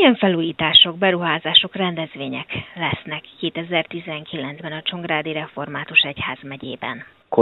Milyen felújítások, beruházások, rendezvények lesznek 2019-ben a Csongrádi Református Egyházmegyében?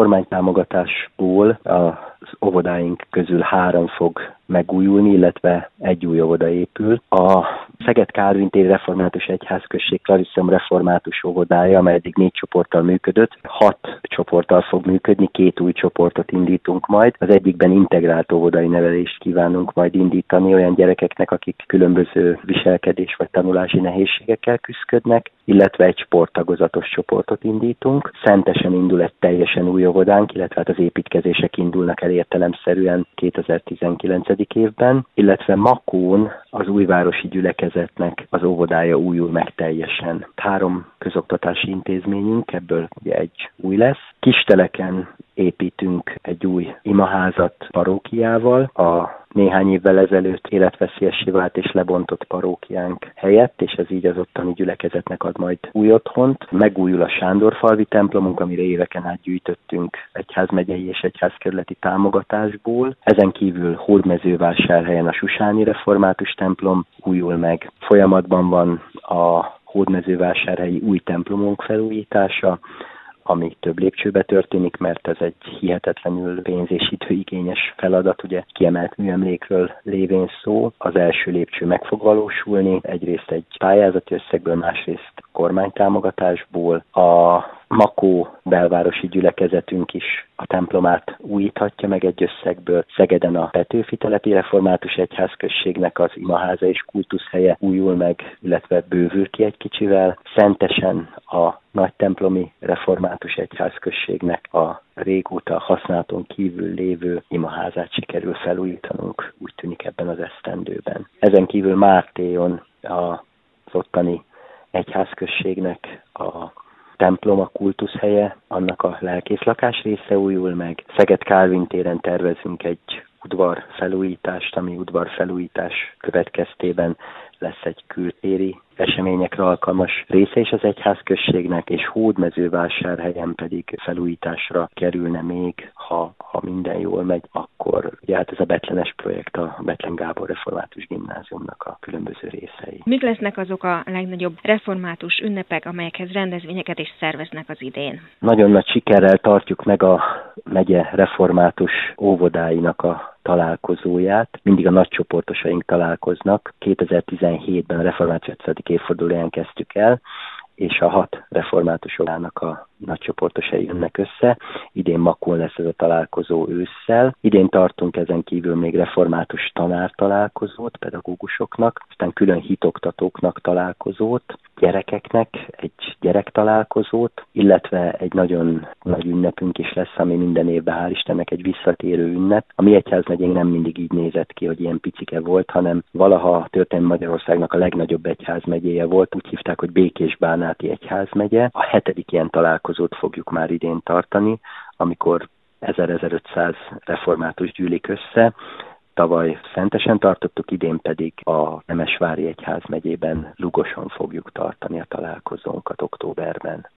Kormánytámogatásból az óvodáink közül 3 fog megújulni, illetve egy új óvoda épül. A Szeged Kálvin téri Református Egyházközség Clarisseum Református óvodája, amely eddig 4 csoporttal működött, 6 csoporttal fog működni, 2 új csoportot indítunk majd. Az egyikben integrált óvodai nevelést kívánunk majd indítani olyan gyerekeknek, akik különböző viselkedés vagy tanulási nehézségekkel küszködnek, illetve egy sporttagozatos csoportot indítunk. Szentesen indul egy teljesen új óvodánk, illetve az építkezések indulnak el értelemszerűen 2019. évben, illetve Makón az újvárosi gyülekezetnek az óvodája újul meg teljesen. 3 közoktatási intézményünk, ebből ugye egy új lesz. Kisteleken építünk egy új imaházat parókiával, a néhány évvel ezelőtt életveszélyessé vált és lebontott parókiánk helyett, és ez így az ottani gyülekezetnek ad majd új otthont. Megújul a Sándorfalvi templomunk, amire éveken át gyűjtöttünk egyházmegyei és egyházkerületi támogatásból. Ezen kívül Hódmezővásárhelyen a Susáni Református templom újul meg. Folyamatban van a Hódmezővásárhelyi új templomunk felújítása, ami több lépcsőbe történik, mert ez egy hihetetlenül pénz- és időigényes feladat, ugye kiemelt műemlékről lévén szó. Az első lépcső meg fog valósulni, egyrészt egy pályázati összegből, másrészt kormánytámogatásból. A Makó belvárosi gyülekezetünk is a templomát újíthatja meg egy összegből. Szegeden a Petőfi telepi Református Egyházközségnek az imaháza és kultuszhelye újul meg, illetve bővül ki egy kicsivel. Szentesen a Nagytemplomi Református Egyházközségnek a régóta használaton kívül lévő imaházát sikerül felújítanunk, úgy tűnik ebben az esztendőben. Ezen kívül Mártéjon az ottani egyházközségnek a templom, a kultuszhelye, annak a lelkészlakás része újul meg. Szeged Kálvin téren tervezünk egy udvarfelújítást, ami udvarfelújítás következtében lesz egy kültéri eseményekre alkalmas része is az egyházközségnek, és Hódmezővásárhelyen pedig felújításra kerülne még, ha minden jól megy, akkor ugye hát ez a Betlenes projekt, a Betlen Gábor Református Gimnáziumnak a különböző részei. Mik lesznek azok a legnagyobb református ünnepek, amelyekhez rendezvényeket is szerveznek az idén? Nagyon nagy sikerrel tartjuk meg a megye református óvodáinak a találkozóját. Mindig a nagycsoportosaink találkoznak. 2017-ben a református 5. évfordulóján kezdtük el, és a 6 református óvodának a nagycsoportosai jönnek össze. Idén Makón lesz ez a találkozó ősszel. Idén tartunk ezen kívül még református tanártalálkozót pedagógusoknak, aztán külön hitoktatóknak találkozót, gyerekeknek egy gyerektalálkozót, illetve egy nagyon nagy ünnepünk is lesz, ami minden évben hál' Istennek egy visszatérő ünnep. A mi egyházmegyénk nem mindig így nézett ki, hogy ilyen picike volt, hanem valaha történelmi Magyarországnak a legnagyobb egyházmegyéje volt, úgy hívták, hogy Békés-Bánáti egyházmegye. A 7. ilyen találkozót fogjuk már idén tartani, amikor 1000-1500 református gyűlik össze. Tavaly Szentesen tartottuk, idén pedig a Nemesvári Egyházmegyében Lugoson fogjuk tartani a találkozónkat októberben.